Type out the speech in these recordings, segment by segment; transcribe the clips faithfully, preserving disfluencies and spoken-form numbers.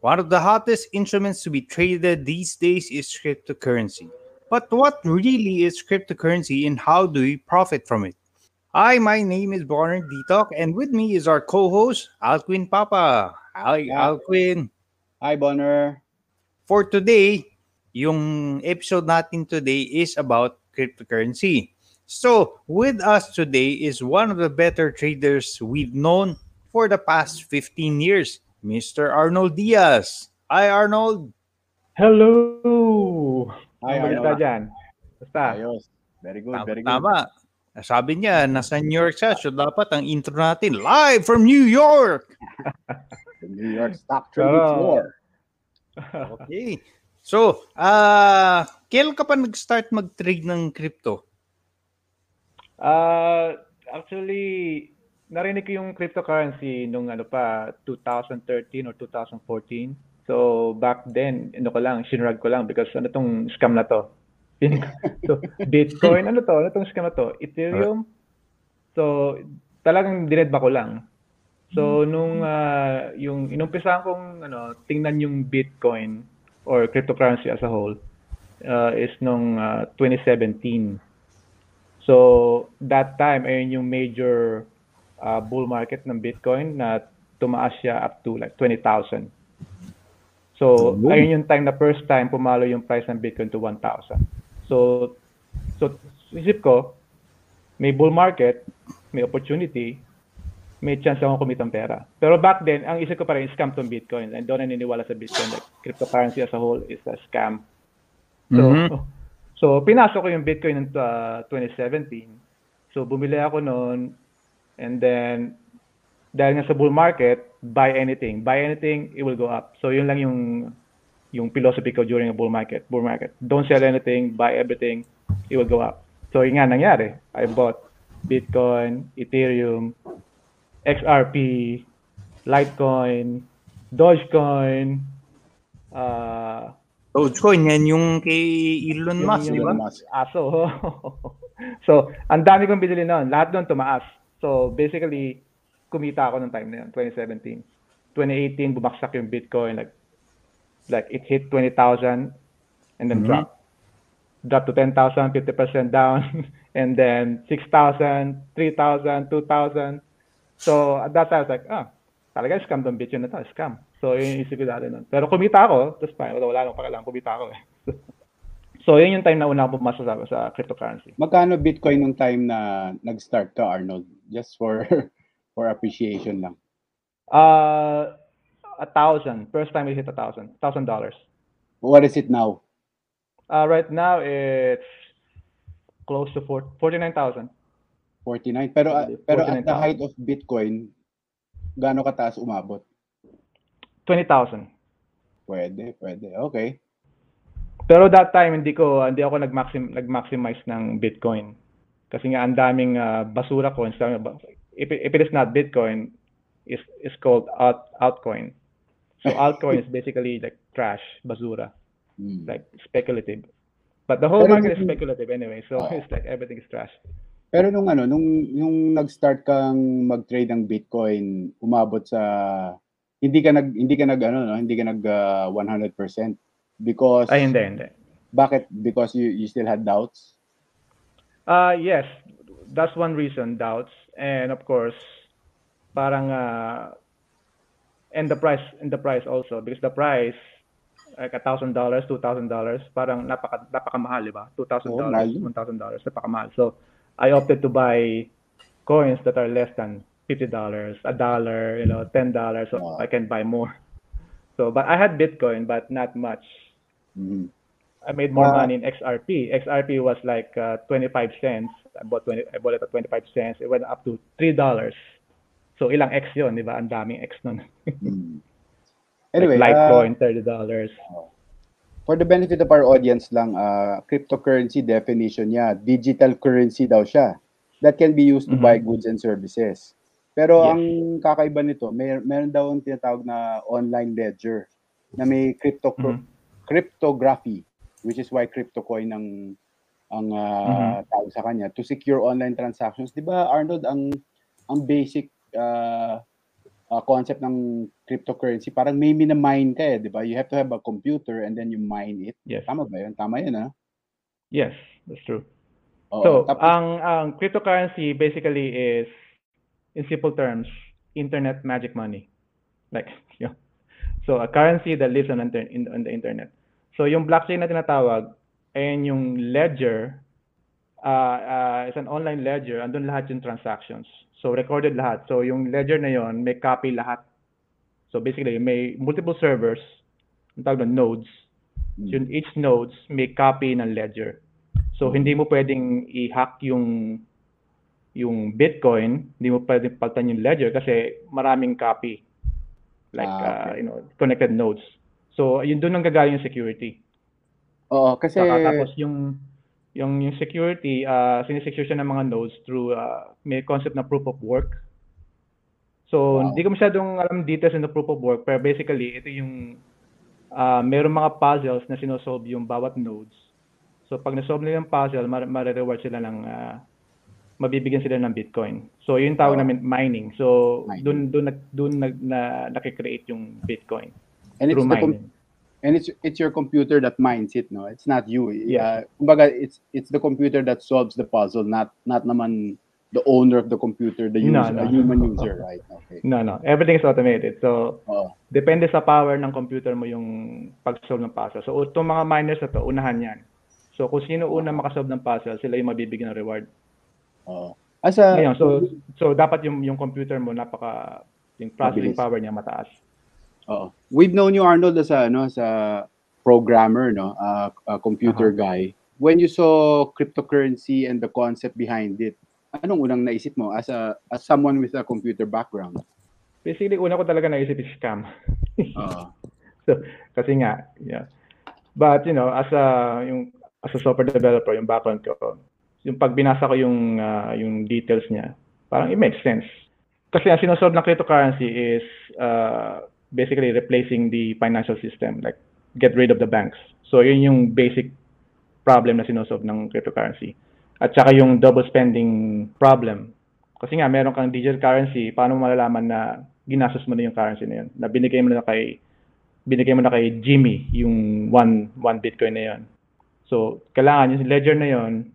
One of the hottest instruments to be traded these days is cryptocurrency. But what really is cryptocurrency and how do we profit from it? Hi, my name is Bonner Detoc, and with me is our co-host, Alquin Papa. Hi, Yeah. Alquin. Hi, Bonner. For today, yung episode natin today is about cryptocurrency. So, with us today is one of the better traders we've known for the past fifteen years, Mister Arnold Diaz. Hi, Arnold. Hello! Anong Hi, balita Arnold. dyan? Basta, Ayos. Very good, very good. Tama-tama. Sabi niya, nasa New York siya. So, dapat ang intro natin, live from New York! The New York Stock Trading Oo. Floor. Okay. So, ah, kailan ka pa nag-start mag-trade ng crypto? Ah, actually, narinig ko yung cryptocurrency nung ano pa, twenty thirteen or twenty fourteen. So, back then, ano ko lang, shinrag ko lang because ano tong scam na to? So, Bitcoin, ano to? Ano tong scam na to? Ethereum? So, talagang dinedba ko lang. So, nung ah, yung inumpisahan kong ano, tingnan yung Bitcoin or cryptocurrency as a whole uh, is nung uh, twenty seventeen. So, that time, ayun yung major uh, bull market ng Bitcoin na tumaas siya up to like twenty thousand. So, Oh. ayun yung time na first time pumalo yung price ng Bitcoin to one thousand. So, so isip ko, may bull market, may opportunity, may chance akong kumitang pera. Pero back then, ang isip ko pa rin, scam tong Bitcoin. And doon naniniwala sa Bitcoin. Like, cryptocurrency as a whole is a scam. So, Mhm. so pinasok ko yung Bitcoin ng uh, twenty seventeen. So, bumili ako noon. And then, dahil nga sa bull market, buy anything. Buy anything, it will go up. So, yun lang yung yung philosophy ko during a bull market. Bull market. Don't sell anything, buy everything, it will go up. So, yun nga nangyari. I bought Bitcoin, Ethereum, X R P, Litecoin, Dogecoin, uh, Dogecoin, yan yung kay Elon yung, Musk, di ba? yung aso. So, ang dami kong binili noon. Lahat doon tumaas. So, basically, kumita ako nung time na yun, twenty seventeen. twenty eighteen, bumaksak yung Bitcoin. Like, like it hit twenty thousand and then Mhm. dropped. Dropped to ten thousand, fifty percent down. And then six thousand, three thousand, two thousand. So, at that time, I was like, ah, talaga scam tong Bitcoin na to, scam. So, yun yung isip ko dati nun. Pero kumita ako, that's fine. Wala, wala akong pakialam, kumita ako eh. So, yun yung time na una akong pumasok sa, sa cryptocurrency. Magkano Bitcoin nung time na nag-start ka, Arnold? Just for for appreciation lang. Uh, a thousand. First time we hit a thousand. Thousand dollars. What is it now? Uh, right now, it's close to four, forty-nine thousand. forty-nine. Pero, I believe, pero at the forty-nine thousand. height of Bitcoin, gaano kataas umabot? twenty thousand. Pwede, pwede. Okay. Pero that time, hindi ko, hindi ako nag-maxim, nag-maximize ng Bitcoin. Kasi nga, ang daming uh, basura coins. If, it- if it is not Bitcoin, is is called alt, altcoin. So altcoin is basically like trash, basura, Hmm. like speculative. But the whole Pero market is yung- speculative anyway. So Ah. it's like everything is trash. Pero nung ano, nung yung nag-start kang mag-trade ng Bitcoin, umabot sa hindi ka nag hindi ka nag ano, no? Hindi ka nag uh, one hundred percent because Ay, hindi, hindi. bakit? Because you you still had doubts. Uh, yes, that's one reason, doubts. And of course, parang, uh, and the price, and the price also, because the price, like a thousand dollars, two thousand dollars, parang napaka, napakamahal, di ba? Two thousand Oo, dollars, mahal yun. one thousand dollars, napakamahal. So, I opted to buy coins that are less than fifty dollars, a dollar, you know, ten dollars, so Wow. I can buy more. So, but I had Bitcoin, but not much. Mhm. I made more Ah. money in X R P. X R P was like uh, twenty-five cents. I bought twenty. I bought it at twenty-five cents. It went up to three dollars. So ilang X yun, di ba? Ang daming X nun. Hmm. Like Anyway, uh, Litecoin, thirty dollars. for the benefit of our audience lang, uh, cryptocurrency definition niya, digital currency daw siya that can be used to Mhm. buy goods and services. Pero Yes. ang kakaiba nito, may meron daw ang tinatawag na online ledger na may crypto Mhm. cryptography, which is why cryptocoin ang ang uh, tawag sa kanya to secure online transactions. 'Di ba, Arnold, ang ang basic uh, uh, concept ng cryptocurrency, parang may mina-mine ka eh, di ba? You have to have a computer and then you mine it. Yes. Tama ba yun? Tama yun, ah? Yes, that's true. Oo. So, Tapos, ang ang cryptocurrency basically is, in simple terms, internet magic money. Like, yeah. So, a currency that lives on, inter- in, on the internet. So, yung blockchain na tinatawag, and yung ledger, uh, uh, is an online ledger, andun lahat yung transactions. So, recorded lahat. So, yung ledger na yon may copy lahat. So, basically, may multiple servers, ang tawag doon, nodes. So, yung each nodes may copy ng ledger. So, hindi mo pwedeng i-hack yung yung Bitcoin, hindi mo pwedeng palitan yung ledger kasi maraming copy. Like, Ah, uh, you know, connected nodes. So, yun doon ang gagaling yung security. oo, kasi, Saka tapos yung yung yung security, uh, sinisecure siya ng mga nodes through uh, may concept na proof of work. So, Wow. hindi ko masyadong alam details in the proof of work, pero basically, ito yung uh, mayroong mga puzzles na sinosolve yung bawat nodes. So, pag nasolve nila yung puzzle, ma- ma-reward sila ng, uh, mabibigyan sila ng Bitcoin. So, yun tawag Oo. namin mining. So, Mining. dun, dun, nag- dun nag, na, nakikreate yung Bitcoin And it's through the com- mining. and it's it's your computer that mines it, no? It's not you. Yes. Uh, kumbaga, it's it's the computer that solves the puzzle, not not naman the owner of the computer, the No, user, no. a human user, right? Okay. No, no. Everything is automated. So, Oo. depende sa power ng computer mo yung pag-solve ng puzzle. So, itong mga miners na to, unahan yan. So, kung sino una makasolve ng puzzle, sila yung mabibigyan ng reward. Oo. As a, Ngayon, so, so dapat yung yung computer mo napaka yung processing Mabilis. power niya mataas. Oo. We've known you, Arnold, as a, ano, as a programmer, no? Uh, a computer Uh-huh. guy. When you saw cryptocurrency and the concept behind it, anong unang naisip mo as a as someone with a computer background? Basically, una ko talaga naisip is scam. Oo. So, kasi nga, yeah. But, you know, as a, yung, as a software developer, yung background ko, yung pag binasa ko yung, uh, yung details niya, parang it makes sense. Kasi ang sinosolve ng cryptocurrency is uh, basically replacing the financial system, like get rid of the banks. So, yun yung basic problem na sinosolve ng cryptocurrency. At saka yung double spending problem. Kasi nga, meron kang digital currency, paano mo malalaman na ginastos mo na yung currency na yun? Na binigay mo na kay binigay mo na kay Jimmy yung one one Bitcoin na yun. So, kailangan yung ledger na yun,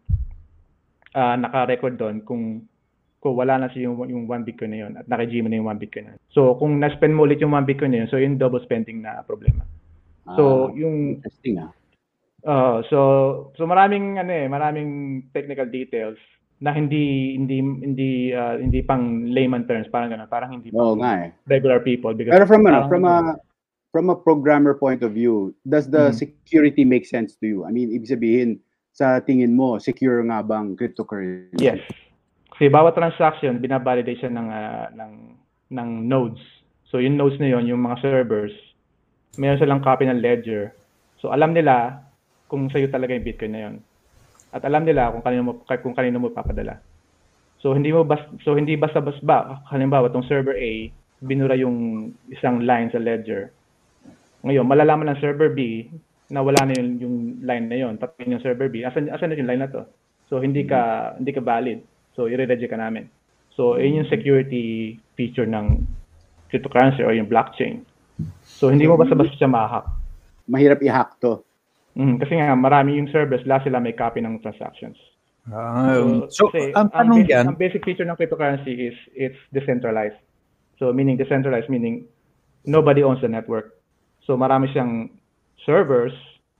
uh, naka-record doon kung kung wala na siya yung, yung one Bitcoin na yun at naka-Jimmy na yung one Bitcoin na yun. So, kung na-spend mo ulit yung one Bitcoin na yun, so yung double spending na problema. So, Ah, yung interesting, ah. uh, so so maraming ano eh, maraming technical details na hindi hindi hindi uh, hindi pang layman terms, parang gano'n, parang hindi Oo pang nga eh. regular people because Pero from ano, parang- from a from a programmer point of view, does the Mhm. security make sense to you? I mean, ibig sabihin, sa tingin mo, secure nga bang cryptocurrency? Yes. Kasi bawat transaction binabalidate siya ng uh, ng ng nodes. So yung nodes na yon, yung mga servers, mayroon silang copy ng ledger. So alam nila kung sa'yo talaga yung Bitcoin na yon. At alam nila kung kanino mo kung kanino mo papadala. So hindi mo bas so hindi basta-basta ba, halimbawa tong server A binura yung isang line sa ledger. Ngayon, malalaman ng server B na wala na yung, yung line na yon, tapos yung server B, asan asan na yung line na to? So hindi ka hindi ka valid. So i-reject ka namin. So yun yung security feature ng cryptocurrency or yung blockchain. So hindi mo basta-basta siya ma-hack. Mahirap i-hack to. Mm, kasi nga marami yung servers, lahat sila may copy ng transactions. Um, so, kasi ang ang tanong basic, dyan, ang basic feature ng cryptocurrency is it's decentralized. So meaning decentralized meaning nobody owns the network. So marami siyang servers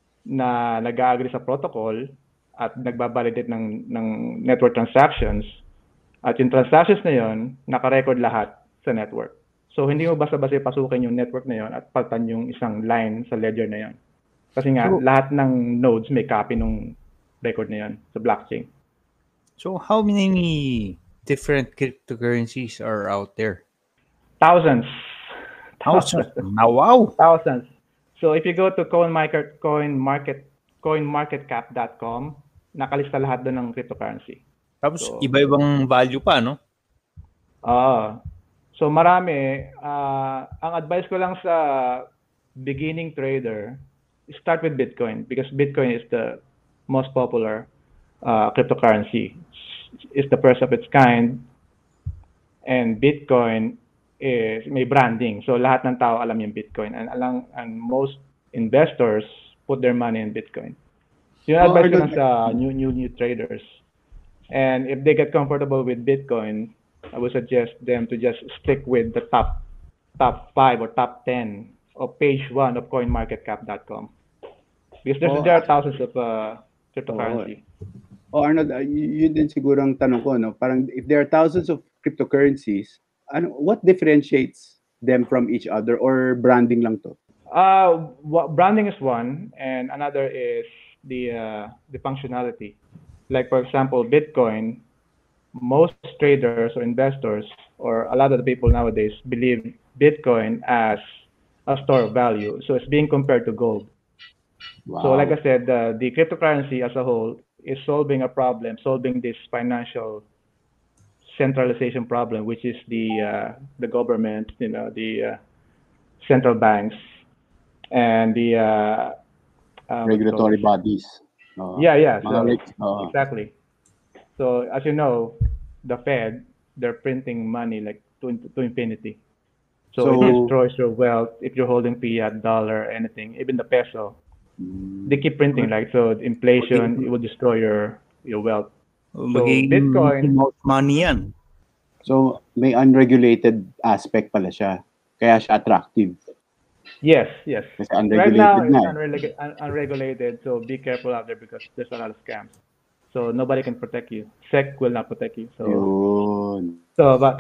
na nag-agree sa protocol at nagbabalidate ng ng network transactions. At yung transactions na yon, naka-record lahat sa network. So hindi mo basta-basta pasukin yung network na yon at palitan yung isang line sa ledger na yon. Kasi nga So- lahat ng nodes may copy nung record na yon sa blockchain. so how many different cryptocurrencies are out there? Thousands. Thousands. Now, wow. Thousands. So if you go to CoinMarket, CoinMarket, coinmarketcap dot com, nakalista lahat doon ng cryptocurrency. Tapos, So- iba-ibang value pa, no? Ah. So marami, ah, ang advice ko lang sa beginning trader, start with Bitcoin because Bitcoin is the most popular uh, cryptocurrency. It's the first of its kind, and Bitcoin is may branding. So lahat ng tao alam yung Bitcoin, and alang and most investors put their money in Bitcoin. Yung Oh, advice ko Arnold, lang sa new new new traders. And if they get comfortable with Bitcoin, I would suggest them to just stick with the top top five or top ten of page one of coin market cap dot com. Because there's, oh, there are thousands of uh, cryptocurrency. oh, Arnold, uh, y- yun din siguro ang tanong ko, no? Parang if there are thousands of cryptocurrencies, ano, what differentiates them from each other, or branding lang to? Uh, what, branding is one, and another is the uh, the functionality. Like for example, Bitcoin, most traders or investors or a lot of the people nowadays believe Bitcoin as a store of value. So it's being compared to gold. So like Wow. I said, uh, the cryptocurrency as a whole is solving a problem, solving this financial centralization problem, which is the uh, the government, you know, the uh, central banks and the uh, uh, what do you call Regulatory this? bodies. Oo. Yeah, yeah. Mga So reg- oo. exactly. So as you know, the Fed, they're printing money like to to infinity. So, it So, destroys your wealth if you're holding fiat, dollar, anything, even the peso. They mm, keep printing, right? So inflation, it will destroy your your wealth. So Magiging Bitcoin, mouse money yan. so may unregulated aspect pala siya. Kaya siya attractive. yes, yes. Kasi Right now unregulated it's na eh. unreg- un- unregulated, so be careful out there because there's a lot of scams. So nobody can protect you. S E C will not protect you. So Yun. so but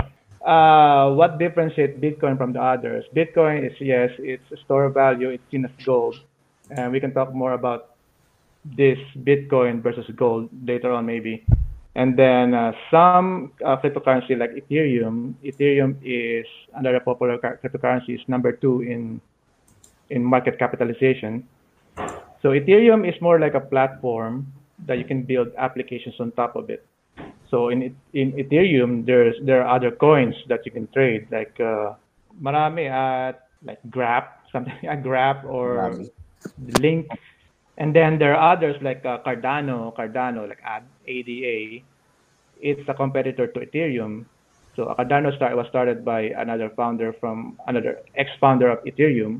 uh, what differentiates Bitcoin from the others? Bitcoin is yes, it's a store of value. It's seen as gold, and we can talk more about this Bitcoin versus gold later on maybe. And then uh, some uh, cryptocurrency like Ethereum, Ethereum is another popular car- cryptocurrency, is number two in in market capitalization. So Ethereum is more like a platform that you can build applications on top of it. So in in Ethereum, there's there are other coins that you can trade, like uh, marami at like Grab, something like Grab or Grabe. Link. And then there are others like uh, Cardano, Cardano like A D A. It's a competitor to Ethereum. So Cardano start, was started by another founder from another ex-founder of Ethereum.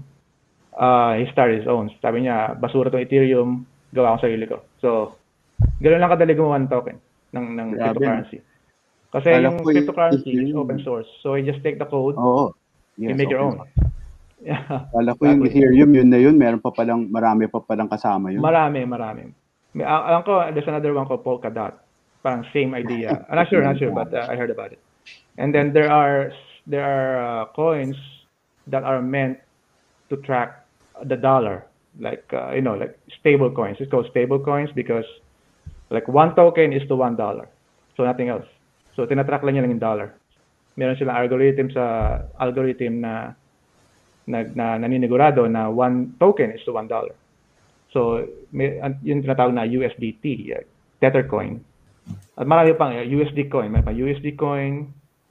Uh, he started his own. Sabi niya, basura tong Ethereum, gawa ko sarili ko. So, ganoon lang kadali gumawa ng token ng, ng Grabe, no? cryptocurrency. Kasi Kala yung ko yung cryptocurrency is Ethereum. open source. So, you just take the code, Oo. you Yes, make your open own. source. Yeah, Kala ko yung exactly. Ethereum, yun na yun. Meron pa palang, marami pa palang kasama yun. Marami, marami. May, al- alam ko, there's another one called Polkadot. Parang same idea. I'm not sure, not sure, but uh, I heard about it. And then there are there are uh, coins that are meant to track the dollar, like uh, you know, like stable coins. It's called stable coins because like one token is to one dollar, so nothing else. So tinatrack lang niya lang yung dollar. Meron silang algorithm sa algorithm na na, na naninigurado na one token is to one dollar. So may an- yung tinatawag na U S D T, uh, Tether coin. At marami pang uh, U S D coin, may pa U S D coin.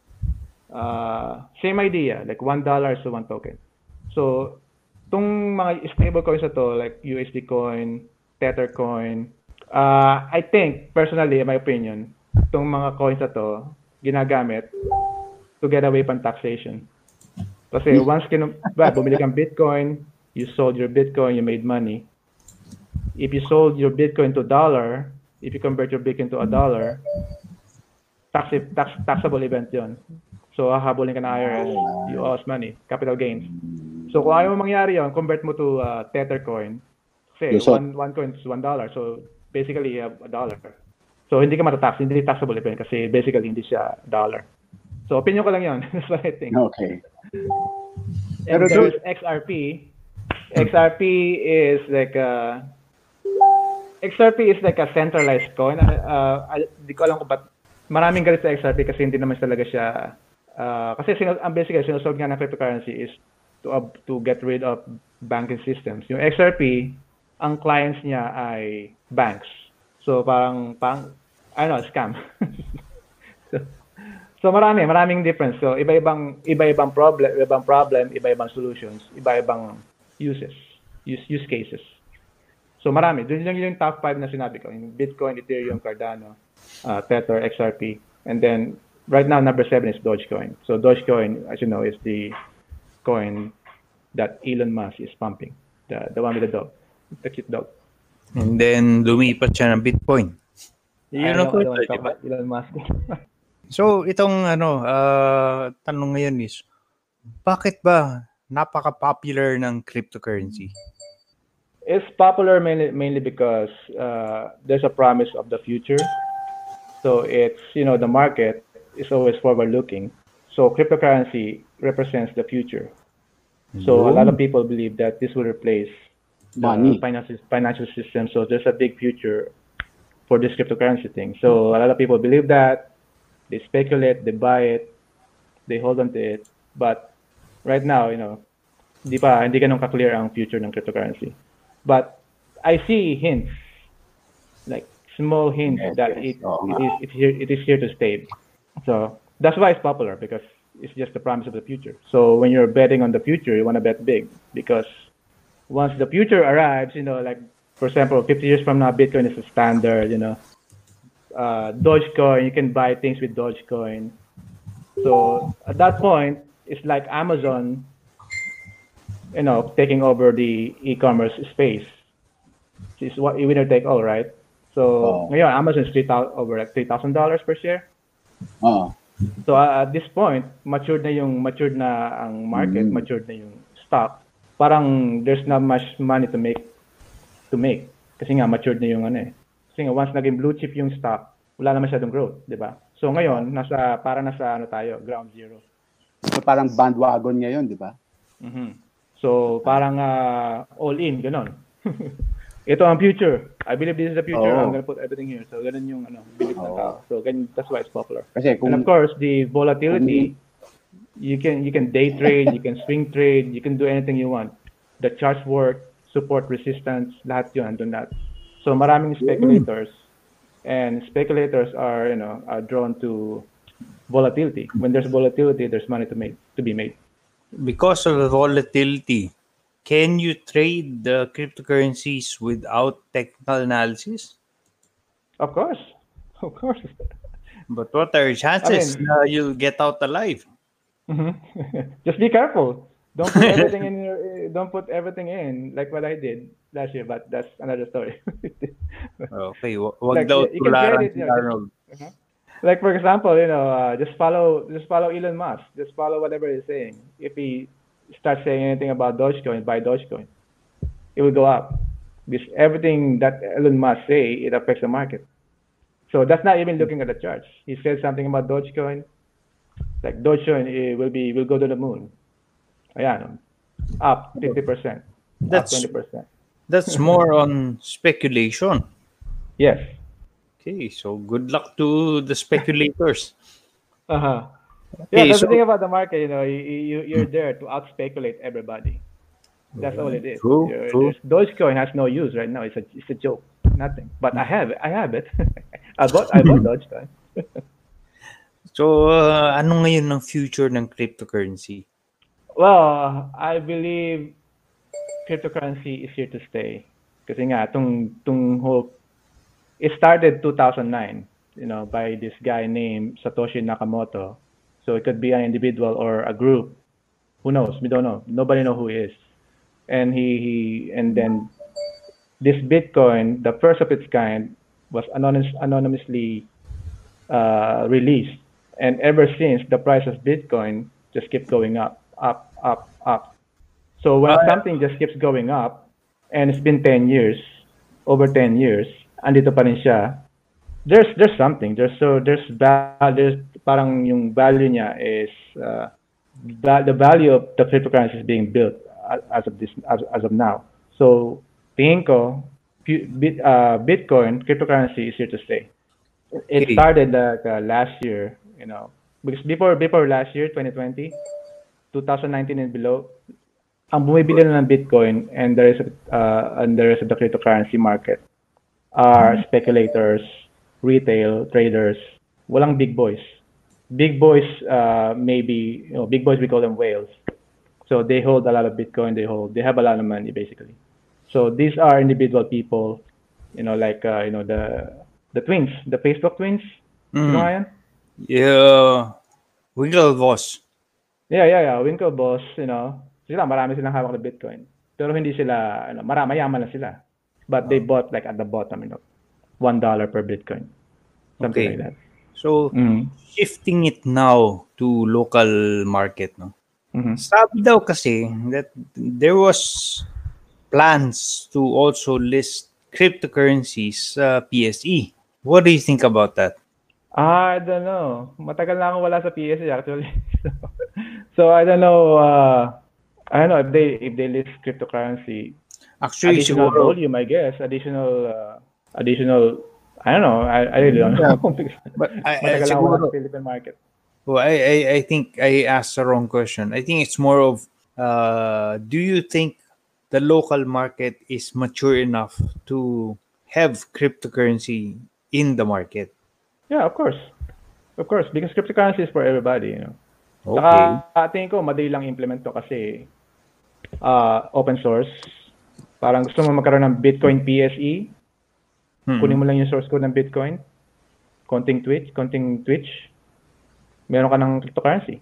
Uh, same idea, like one dollar is to one token. So tong mga stable coins na to, like U S D coin, Tether coin, uh, I think personally, in my opinion, tong mga coins na to ginagamit to get away from taxation. Kasi once kinu ba, bumili kang Bitcoin, you sold your Bitcoin, you made money. If you sold your Bitcoin to a dollar, if you convert your Bitcoin to a dollar, tax, tax taxable event yon. So hahabulin ka ng I R S, you owe us money, capital gains. So kung ayaw mo mangyari yon, convert mo to uh, Tether coin. Say Lusot. one one coin is one dollar. So basically you have a dollar. So hindi ka matatax, hindi taxable event kasi basically hindi siya dollar. So opinion ko lang yon. That's what I think. Okay. And Pero there's X R P. X R P is like a X R P is like a centralized coin. Uh, uh, di ko alam kung ba't maraming galit sa X R P kasi hindi naman talaga siya uh, kasi sino, ang basically sinusolve nga ng cryptocurrency is to uh, to get rid of banking systems. Yung X R P, ang clients niya ay banks. So parang pang ano, scam. so, so marami, maraming difference. So iba-ibang iba-ibang problem, iba-ibang problem, iba-ibang solutions, iba-ibang uses, use use cases. So marami. Doon lang yung top five na sinabi ko. Yung Bitcoin, Ethereum, Cardano, uh, Tether, X R P. And then right now, number seven is Dogecoin. So Dogecoin, as you know, is the coin that Elon Musk is pumping. The the one with the dog, the cute dog. And then lumipat siya ng Bitcoin. I Yun ang know, I don't want kwento, to di talk ba? about Elon Musk. So, itong ano, ah, tanong ngayon is, bakit ba napaka-popular ng cryptocurrency? It's popular mainly mainly because uh, there's a promise of the future. So it's, you know, the market is always forward-looking. So cryptocurrency represents the future. So a lot of people believe that this will replace the Money. financial financial system. So there's a big future for this cryptocurrency thing. So a lot of people believe that. They speculate, they buy it, they hold on to it. But right now, you know, di pa hindi ganun ka-clear ang future ng cryptocurrency. But I see hints, like small hints Yes, that yes. it, Oo it nga. is it here it is here to stay. So that's why it's popular, because it's just the promise of the future. So when you're betting on the future, you want to bet big, because once the future arrives, you know, like for example, fifty years from now, Bitcoin is a standard. You know, uh, Dogecoin, you can buy things with Dogecoin. So at that point, it's like Amazon, you know, taking over the e-commerce space. It's what you winner take all, right? So Oo. ngayon, Amazon is three thousand over at three thousand dollars per share. Oo. So uh, at this point, matured na yung matured na ang market, Mm. matured na yung stock. Parang there's not much money to make to make kasi nga matured na yung ano eh. Kasi nga once naging blue chip yung stock, wala na masyadong growth, 'di ba? So ngayon, nasa para nasa ano tayo, ground zero. So parang bandwagon ngayon, di ba? Mhm. So parang uh, all in ganon. Ito ang future. I believe this is the future. Oo. I'm gonna put everything here. So ganun yung ano, belief ng Oo. tao. So ganun, that's why it's popular. Kasi And of kung course, the volatility, you can you can day trade, you can swing trade, you can do anything you want. The charts work, support, resistance, lahat yun, andun lahat. So maraming speculators, and speculators are, you know, are drawn to volatility. When there's volatility, there's money to make to be made. Because of the volatility, can you trade the cryptocurrencies without technical analysis? Of course, of course. But what are your chances I mean- na you'll get out alive? Mhm. Just be careful. Don't put everything in your. eh, Don't put everything in like what I did last year. But that's another story. Okay, wa- wag Like, daw you can tularan trade it, si you know, just- Arnold. Like for example, you know, uh, just follow, just follow Elon Musk. Just follow whatever he's saying. If he starts saying anything about Dogecoin, buy Dogecoin. It will go up. Because everything that Elon Musk say, it affects the market. So that's not even looking at the charts. He said something about Dogecoin. Like Dogecoin eh, will be will go to the moon. Ayan, up fifty percent, up That's twenty percent. that's more on speculation. Yes. Okay, so good luck to the speculators. Uh huh. Okay, Yeah, that's so- the thing about the market. You know, you, you you're there to out speculate everybody. That's all it is. True, You're- true. there's- Dogecoin has no use right now. It's a it's a joke. Nothing. But I have it. I have it. I bought I bought Dogecoin. So, uh, ano ngayon ng future ng cryptocurrency? Well, I believe cryptocurrency is here to stay. Kasi nga, tung, tung whole, it started two thousand nine, you know, by this guy named Satoshi Nakamoto. So it could be an individual or a group. Who knows? We don't know. Nobody know who he is. And he, he and then this Bitcoin, the first of its kind, was anonymous, anonymously uh, released. And ever since, the price of Bitcoin just kept going up, up, up, up. So when Ah. something just keeps going up, and it's been ten years, over ten years, andito pa rin siya, there's there's something. There's so there's va- there's parang yung value niya is uh, va- the value of the cryptocurrency is being built a- as of this as, as of now. So tingin ko, pu- bit, uh, Bitcoin cryptocurrency is here to stay. It Okay. started like uh, last year, you know, because before before last year, twenty twenty, twenty nineteen and below, ang bumibili na ng Bitcoin and the rest of, uh, and the rest of the cryptocurrency market are speculators, retail traders, walang big boys. Big boys, uh, maybe, you know, big boys, we call them whales. So they hold a lot of Bitcoin, they hold, they have a lot of money basically. So these are individual people, you know, like, uh, you know, the, the twins, the Facebook twins, you know Mhm. nga yan? Yeah, Winklevoss. Yeah, yeah, yeah. Winklevoss, you know, sila, marami silang hawak na Bitcoin. Pero hindi sila, ano, marami, mayaman lang sila. But they bought like at the bottom, you know, one dollar per Bitcoin. Something Okay. like that. So, Mm-hmm. shifting it now to local market, no? Mm-hmm. Sabi daw kasi that there was plans to also list cryptocurrencies sa P S E. What do you think about that? I don't know. Matagal na akong wala sa P S E actually. so, so I don't know. Uh, I don't know if they if they list cryptocurrency. Actually, Additional siguro, volume, I guess. Additional, uh, additional. I don't know. I, I really don't Yeah, know. but I, I Matagal na akong wala siguro, sa Philippine market. well, I, I, I think I asked the wrong question. I think it's more of, uh, do you think the local market is mature enough to have cryptocurrency in the market? Yeah, of course. Of course, because cryptocurrency is for everybody, you know. Okay. Saka, tingin ko, madali lang implement to kasi uh, open source. Parang gusto mo magkaroon ng Bitcoin P S E, kunin mo Hmm. lang yung source code ng Bitcoin, konting Twitch, konting Twitch, meron ka ng cryptocurrency.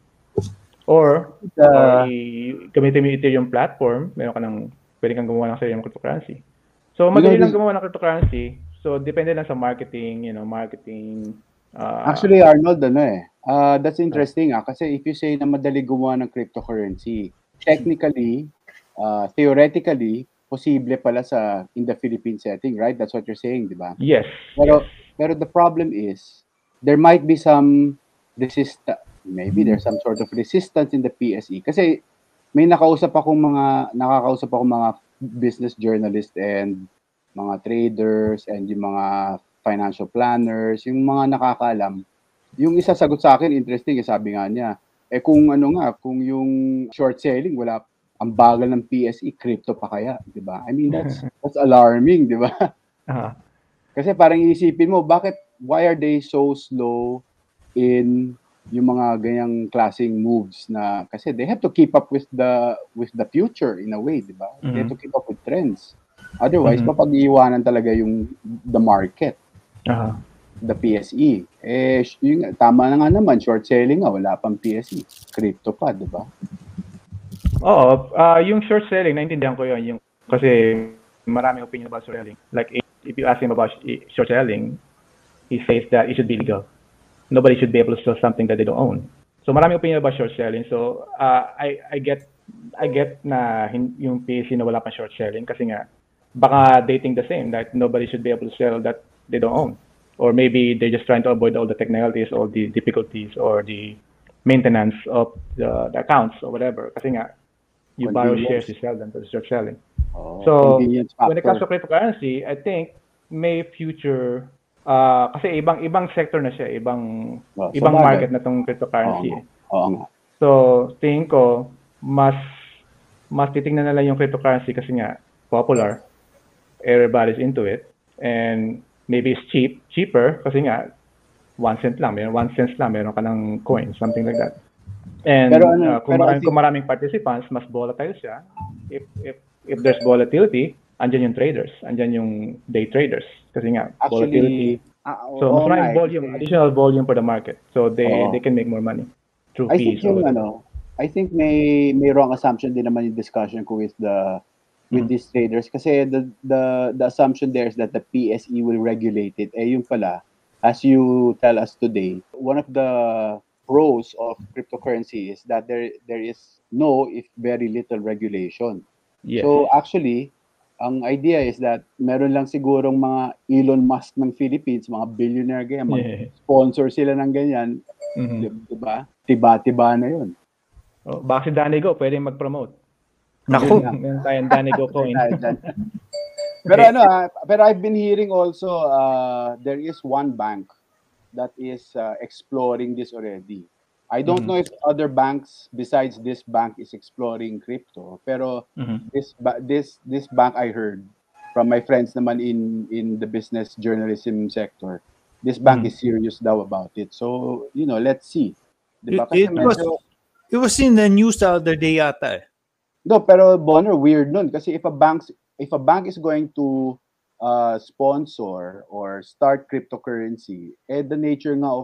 Or, or Uh, i- gamitin mo yung Ethereum platform, meron ka ng, pwede kang gumawa ng sarili ng cryptocurrency. So, you know, madali lang this, gumawa ng cryptocurrency. So, depende lang sa marketing, you know, marketing. Uh, actually, Arnold, ano eh, uh, that's interesting ah, kasi if you say na madali gumawa ng cryptocurrency, technically, uh, theoretically, posible pala sa in the Philippine setting, right? That's what you're saying, di ba? yes, Pero, yes. pero the problem is, there might be some resist, maybe there's some sort of resistance in the P S E. Kasi may nakausap akong mga, nakakausap akong mga business journalists and mga traders and yung mga financial planners, yung mga nakakaalam. Yung isa sagot sa akin, interesting, eh, sabi nga niya, eh kung ano nga, kung yung short selling, wala, ang bagal ng P S E, crypto pa kaya, di ba? I mean, that's, that's alarming, di ba? Uh, Kasi parang iisipin mo, bakit, why are they so slow in yung mga ganyang klaseng moves na, kasi they have to keep up with the with the future in a way, di ba? They have to keep up with trends. Otherwise, Mhm. mapag-iiwanan talaga yung the market, uh, the P S E. Eh, sh- yung, tama na nga naman, short selling nga, wala pang P S E. Crypto pa, di ba? Oo, ah, yung short selling, naintindihan ko yun. Yung, kasi maraming opinion about short selling. Like, if, if you ask him about sh- short selling, he says that it should be legal. Nobody should be able to sell something that they don't own. So maraming opinion about short selling. So uh, I I get I get na hin- yung P S E na wala pang short selling kasi nga baka they think the same that nobody should be able to sell that they don't own. Or maybe they're just trying to avoid all the technicalities or the difficulties or the maintenance of the, the accounts or whatever. Kasi nga, you borrow shares, Convenience. you sell them to short selling. Oh, So, convenience when it comes factor. to cryptocurrency, I think may future uh, kasi ibang ibang sector na siya, ibang Oh, ibang sabagay. market na tong Oo cryptocurrency. nga. eh. Oo nga. So, tingin ko mas mas titingnan nila yung cryptocurrency kasi nga popular, everybody's into it, and maybe it's cheap, cheaper kasi nga one cent lang, meron one cent lang, meron ka ng coin, something like that. And Pero ano, uh, kung pero I maraming think, kung maraming participants, mas volatile siya. If if if there's volatility, andyan yung traders, andyan yung day traders kasi nga volatility. actually, ah, So mas oo nga maraming eh, volume, kasi, additional volume for the market. So they oo. they can make more money through I fees think or yung whatever. ano, I think may may wrong assumption din naman yung discussion ko with the with Mhm. these traders kasi the the the assumption there is that the P S E will regulate it. Eh yung pala, as you tell us today, one of the pros of cryptocurrency is that there there is no if very little regulation. Yes. So actually, ang idea is that meron lang sigurong mga Elon Musk ng Philippines, mga billionaire ganyan, mag-sponsor sila ng ganyan, Mhm. di, di ba? Tiba-tiba na yun. Oh, baka si Danny Go pwedeng mag-promote. Naku. Yun nga. Meron tayong Danny Go coin. Tayo dyan. Pero ano, ah, pero I've been hearing also uh, there is one bank that is uh, exploring this already. I don't Mhm. know if other banks besides this bank is exploring crypto, pero Mhm. this ba- this this bank I heard from my friends naman in in the business journalism sector. This bank Mhm. is serious daw about it. So, you know, let's see. 'Di ba? It, Kasi it was medyo it was in the news the other day yata eh. no, pero Bonner, weird nun. Kasi if a bank, if a bank is going to uh, sponsor or start cryptocurrency, eh the nature nga of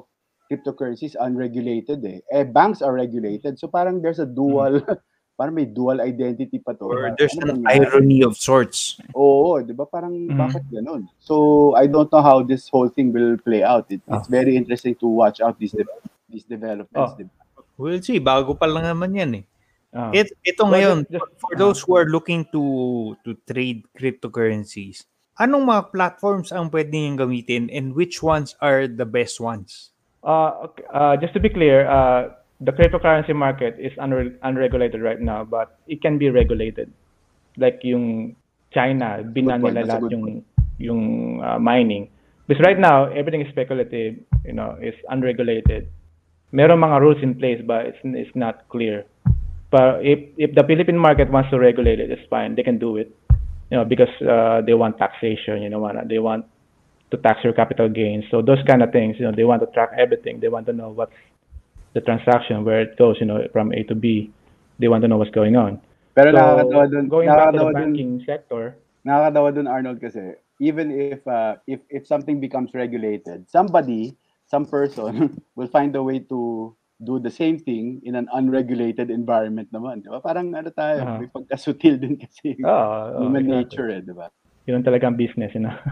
cryptocurrencies unregulated eh. Eh, banks are regulated. So parang there's a dual, parang may dual identity pa to. Or Na, there's ano an bang nangyari? irony of sorts. Oo, di ba? Parang Mhm. bakit ganun? So I don't know how this whole thing will play out. It, it's Oh. very interesting to watch out these de- these developments. Oh. di ba? We'll see. Bago pa lang naman yan eh. Ah. It, ito Well, ngayon, just- just- for ah. those who are looking to to trade cryptocurrencies, anong mga platforms ang pwede niyong gamitin and which ones are the best ones? Uh, okay, uh, just to be clear, uh, the cryptocurrency market is unre- unregulated right now, but it can be regulated. Like yung China, binan point, nila that's a lahat good yung, yung uh, mining. Because right now, everything is speculative, you know, it's unregulated. Meron mga rules in place, but it's, it's not clear. But if, if the Philippine market wants to regulate it, it's fine. They can do it, you know, because uh, they want taxation, you know, wanna- they want to tax your capital gains. So those kind of things, you know, they want to track everything. They want to know what's the transaction, where it goes, you know, from A to B. They want to know what's going on. Pero So nakakatawa dun, going back to the nakakatawa dun, banking sector, nakakatawa dun, Arnold, kasi even if uh, if if something becomes regulated, somebody, some person will find a way to do the same thing in an unregulated environment naman, di ba? Parang ano tayo, Uh-huh. may pagkasutil din kasi oh, oh, human exactly. nature eh, di ba? Yun talagang business, you know.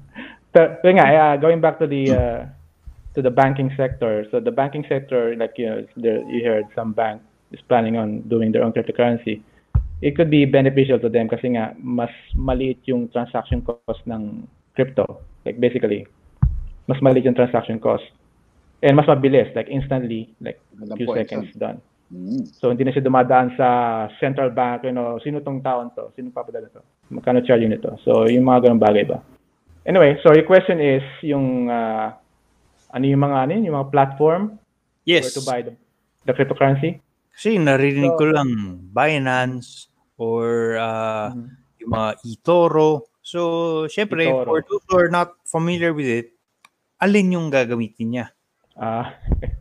But yun nga, uh, going back to the uh, to the banking sector. So the banking sector, like you know, there, you heard some bank is planning on doing their own cryptocurrency. It could be beneficial to them kasi nga mas maliit yung transaction cost ng crypto. Like basically, mas maliit yung transaction cost. And mas mabilis, like instantly, like Magandang few point seconds yun. done. Mm. So hindi na siya dumadaan sa central bank, you know, sino tong taon to, sino papadala to, magkano charge nito. So yung mga ganung bagay ba. Anyway, so your question is yung uh, ano yung mga ano yun, yung mga platform Yes. where to buy the, the cryptocurrency? Kasi narinig So- ko lang Binance or uh, Mhm. yung mga eToro. So, syempre, eToro. for those who are not familiar with it, alin yung gagamitin niya? Ah.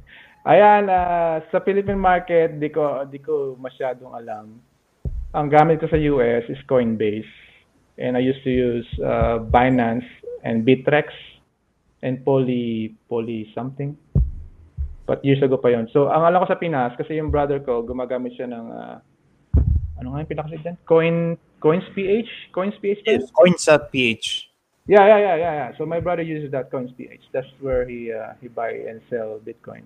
Ayan, ah, sa Philippine market, di ko di ko masyadong alam. Ang gamit ko sa U S is Coinbase. And I used to use uh, Binance and Bittrex and Poly Poly something. But years ago pa yon. So, ang alam ko sa Pinas, kasi yung brother ko, gumagamit siya ng, uh, ano nga yung pinakasit dyan? Coin, CoinsPH? CoinsPH ba yun? Yes, coins.ph. Yeah, yeah, yeah, yeah, yeah. So my brother uses that CoinsPH. That's where he uh, he buy and sell Bitcoin.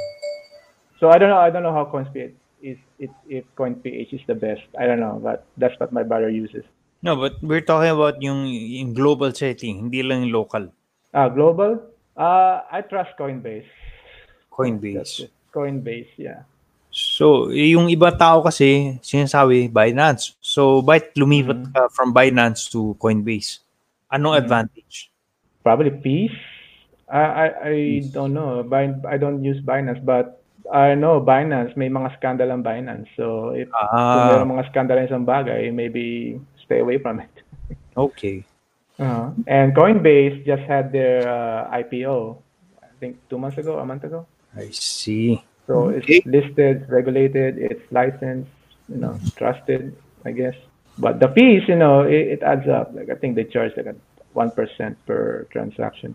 So I don't know. I don't know how CoinsPH is. If, if CoinPH is the best, I don't know. But that's what my brother uses. No, but we're talking about yung, yung global setting, hindi lang yung local. Ah, global. Uh, I trust Coinbase. That's Coinbase. it. Coinbase, yeah. So, yung iba tao kasi, sinasabi, Binance. So, bakit lumipat Mhm. ka from Binance to Coinbase? Anong Mhm. advantage? Probably peace. I I, I don't know. Bin- I don't use Binance, but I know Binance may mga scandal ang Binance. So if kung Ah, meron mga scandal sa isang bagay, maybe stay away from it. okay. Uh, and Coinbase just had their uh, I P O, I think two months ago, a month ago. I see. So Okay. it's listed, regulated, it's licensed, you know, trusted, I guess. But the fees, you know, it, it adds up. Like I think they charge like a one percent per transaction.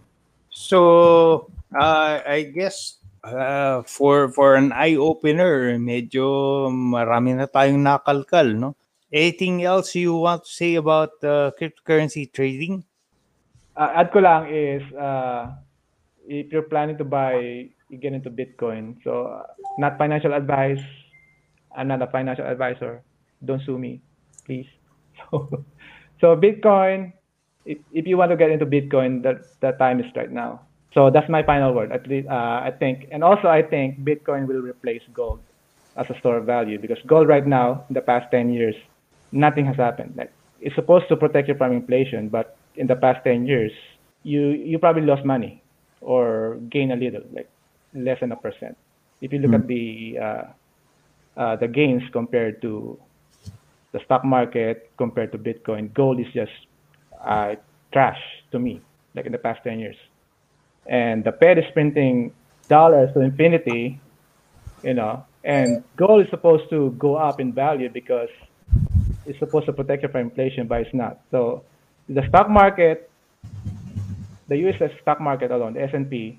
So, uh, I guess uh, for for an eye opener, medyo marami na tayong nakalkal, no? Anything else you want to say about uh, cryptocurrency trading? Uh, add ko lang is uh, if you're planning to buy, you get into Bitcoin. So uh, not financial advice. I'm not a financial advisor. Don't sue me, please. So, so Bitcoin, if, if you want to get into Bitcoin, that the time is right now. So that's my final word. At least uh, I think, and also I think Bitcoin will replace gold as a store of value because gold right now, in the past ten years, nothing has happened. Like it's supposed to protect you from inflation, but in the past ten years, you you probably lost money or gain a little, like less than a percent. If you look Hmm. at the uh, uh, the gains compared to the stock market, compared to Bitcoin, gold is just uh, trash to me, like in the past ten years. And the Fed is printing dollars to infinity, you know, and gold is supposed to go up in value because it's supposed to protect you from inflation, but it's not. So the stock market, the U S stock market alone, the S and P,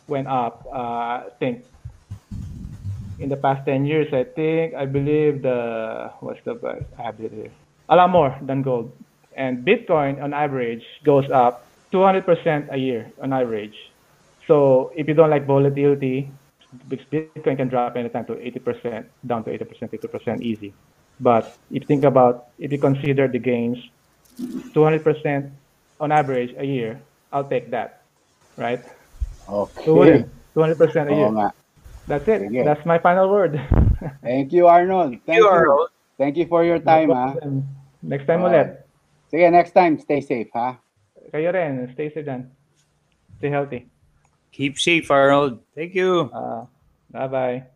went up. Uh, I think in the past ten years, I think, I believe the, what's the price? I have it here. A lot more than gold. And Bitcoin on average goes up two hundred percent a year on average. So if you don't like volatility, because Bitcoin can drop anytime to eighty percent, down to eighty percent, fifty percent easy. But if you think about, if you consider the gains, two hundred percent on average a year, I'll take that, right? Okay. two hundred percent a Oo year. nga. That's it. Sige. That's my final word. Thank you, Arnold. Thank You, you. Arnold. Thank you for your time, ha. Next time Oo. ulit. Sige, next time, stay safe, ha. Kayo rin. Stay safe dyan. Stay healthy. Keep safe, Arnold. Thank you. Uh, bye-bye.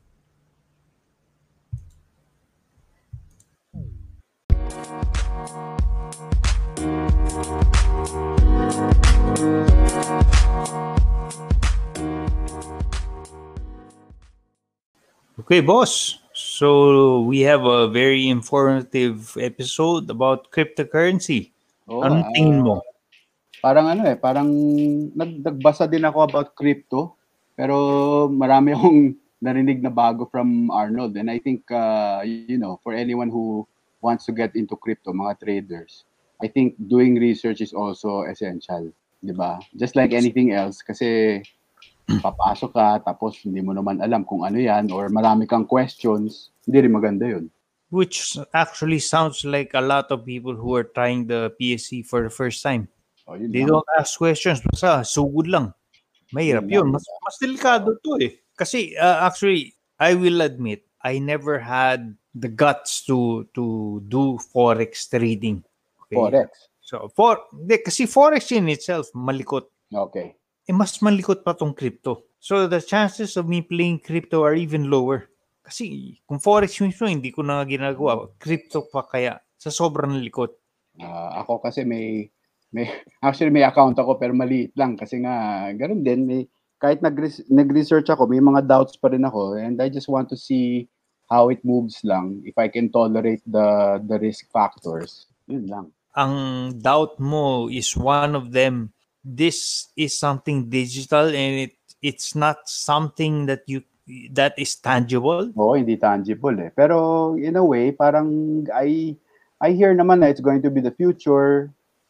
Okay, boss. So we have a very informative episode about cryptocurrency. Oo, Anong ah, tingin mo? Parang ano eh, parang nag, nagbasa din ako about crypto. Pero marami akong narinig na bago from Arnold. And I think, uh, you know, for anyone who wants to get into crypto, mga traders, I think doing research is also essential. Di ba? Just like anything else. Kasi papasok ka, tapos hindi mo naman alam kung ano yan, or marami kang questions, hindi rin maganda yun. Which actually sounds like a lot of people who are trying the P S C for the first time. O, yun They lang. don't ask questions. Basta, sugod lang. Mahirap Yun yun. lang. Mas, mas delikado to eh. Kasi uh, actually, I will admit, I never had the guts to to do forex trading. Okay? Forex. So, for, de, kasi forex in itself, malikot. Okay. Eh, mas malikot pa tong crypto. So, the chances of me playing crypto are even lower. Kasi, kung forex mismo, hindi ko na ginagawa. Crypto pa kaya sa sobrang likot. Uh, ako kasi may, may, actually may account ako pero maliit lang kasi nga, ganun din, may, kahit nag nag-research ako, may mga doubts pa rin ako and I just want to see how it moves lang, if I can tolerate the the risk factors. Yun lang. Ang doubt mo is one of them. This is something digital and it it's not something that you that is tangible. Oo, hindi tangible eh. Pero in a way, parang I I hear naman na it's going to be the future,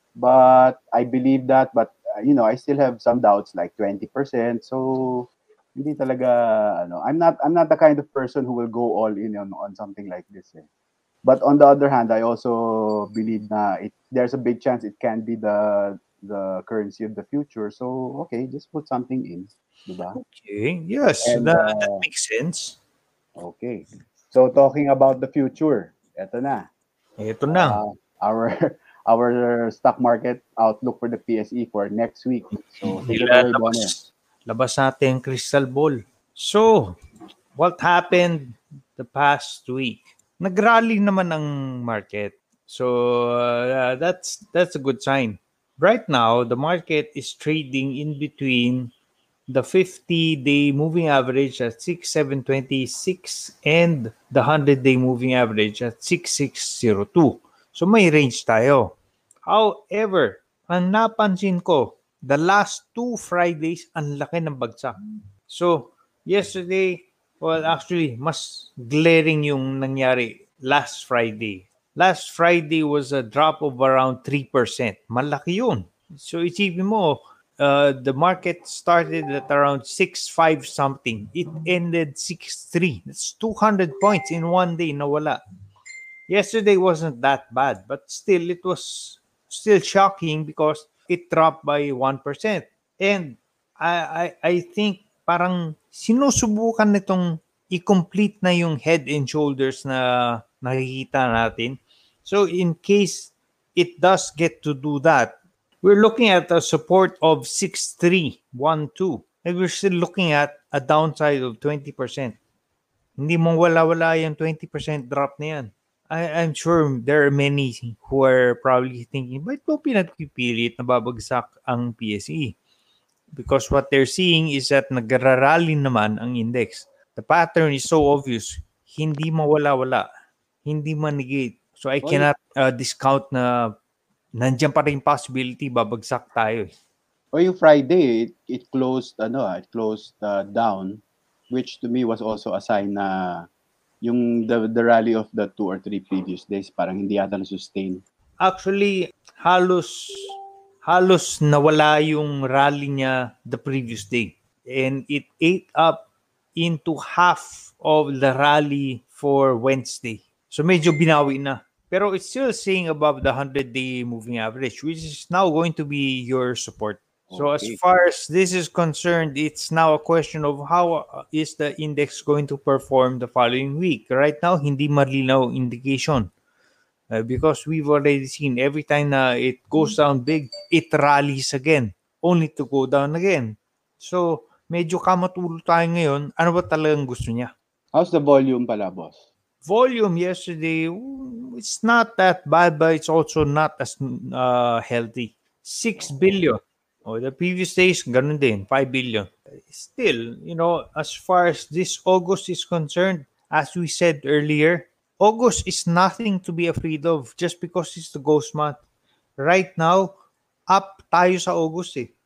but I believe that, but uh, you know, I still have some doubts like twenty percent. So hindi talaga ano, I'm not I'm not the kind of person who will go all in on, on something like this eh. But on the other hand, I also believe na it there's a big chance it can be the the currency of the future. So okay, just put something in, diba? Okay, yes, And, that, uh, that makes sense. Okay. So talking about the future, eto na. Ito na. Uh, our our stock market outlook for the P S E for next week. So take it away, Bonner. labas, labas natin ang crystal ball. So, what happened the past week? Nag-rally naman ang market. So, uh, that's that's a good sign. Right now, the market is trading in between the fifty-day moving average at six thousand seven hundred twenty-six and the one hundred-day moving average at six thousand six hundred two. So, may range tayo. However, ang napansin ko, the last two Fridays, ang laki ng bagsak. So, yesterday, well, actually, mas glaring yung nangyari last Friday. Last Friday was a drop of around three percent. Malaki yun. So, isipin mo, uh, the market started at around six five something. It ended six three. That's two hundred points in one day nawala. Yesterday wasn't that bad, but still, it was still shocking because it dropped by one percent. And I, I, I think parang sinusubukan nitong i-complete na yung head and shoulders na nakikita natin. So in case it does get to do that, we're looking at a support of six three one two. And we're still looking at a downside of twenty percent. Hindi mo wala-wala yung twenty percent drop na yan. I, I'm sure there are many who are probably thinking, ba't mo pinagpipilit na babagsak ang P S E? Because what they're seeing is that nagrarally naman ang index. The pattern is so obvious. Hindi mawala-wala. Hindi manigate. So I cannot uh, discount na nandiyan pa rin possibility babagsak tayo. O yung Friday, it, it closed, ano, ah, it closed uh, down, which to me was also a sign na yung the, the rally of the two or three previous days parang hindi yata na-sustain. Actually, halos halos nawala yung rally niya the previous day. And it ate up into half of the rally for Wednesday. So medyo binawi na. Pero it's still staying above the hundred-day moving average, which is now going to be your support. So as Okay. far as this is concerned, it's now a question of how uh, is the index going to perform the following week. Right now, hindi malinaw indication. Uh, because we've already seen every time na it goes down big, it rallies again, only to go down again. So, medyo kamatulo tayo ngayon. Ano ba talagang gusto niya? How's the volume pala, boss? Volume yesterday, mm, it's not that bad, but it's also not as uh, healthy. six billion. Oh, the previous days, ganun din, five billion. Still, you know, as far as this August is concerned, as we said earlier, August is nothing to be afraid of just because it's the ghost month. Right now, up tayo sa August eh.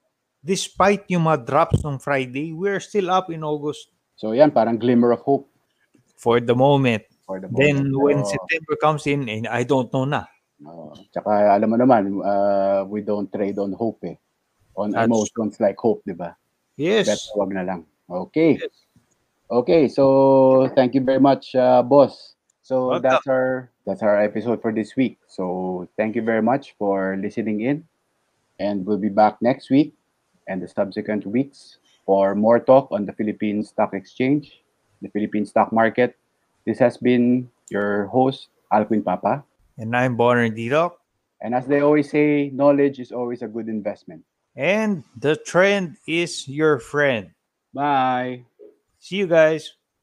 Despite yung mga drops ng Friday, we're still up in August So yan, parang glimmer of hope for the moment. for the moment. Then when Pero, September comes in, and I don't know na. oh, tsaka alam mo naman, uh, we don't trade on hope eh. On That's emotions like hope, di ba? Yes. Better wag na lang. Okay. Yes. Okay, so thank you very much, uh, boss. So Welcome. that's our that's our episode for this week. So thank you very much for listening in, and we'll be back next week and the subsequent weeks for more talk on the Philippine Stock Exchange, the Philippine stock market. This has been your host, Alquin Papa. And I'm Bonner D-Rock. And as they always say, knowledge is always a good investment. And the trend is your friend. Bye. See you guys.